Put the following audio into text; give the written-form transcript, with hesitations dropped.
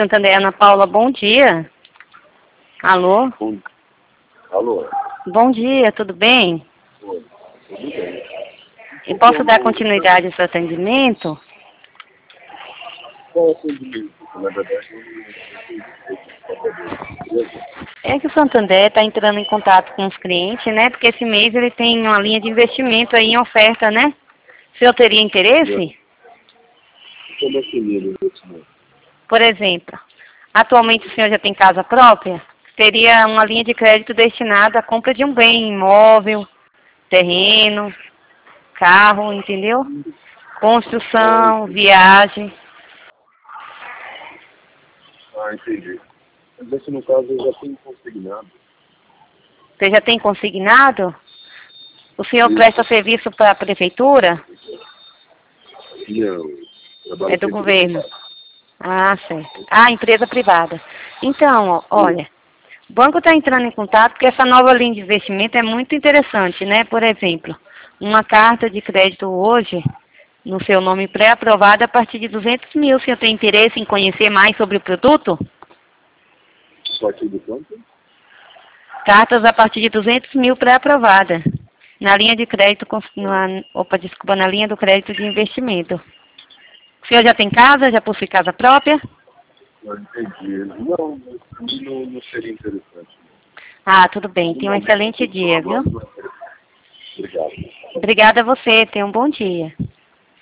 Santander, Ana Paula, bom dia. Alô? Alô? Bom dia, tudo bem? Oi, tudo bem. Eu posso dar continuidade ao seu atendimento? Qual é o atendimento? Na verdade, eu não sei. É que o Santander está entrando em contato com os clientes, né? Porque esse mês ele tem uma linha de investimento aí em oferta, né? O senhor teria interesse? Como é que ele é investimento? Por exemplo, atualmente o senhor já tem casa própria? Teria uma linha de crédito destinada à compra de um bem imóvel, terreno, carro, entendeu? Construção, viagem. Ah, entendi. Mas esse, no caso, eu já tenho consignado. Você já tem consignado? O senhor Isso. presta serviço para a prefeitura? Não. É do governo. Ah, certo. Ah, empresa privada. Então, olha, o banco está entrando em contato porque essa nova linha de investimento é muito interessante, né? Por exemplo, uma carta de crédito hoje, no seu nome pré-aprovada, a partir de 200 mil. O senhor tem interesse em conhecer mais sobre o produto? A partir do quanto? Cartas a partir de 200 mil pré-aprovada. Na linha de crédito, na linha do crédito de investimento. O senhor já tem casa? Já possui casa própria? Não entendi. Não seria interessante. Ah, tudo bem. Tenha um excelente dia, viu? Obrigado. Obrigada a você. Tenha um bom dia.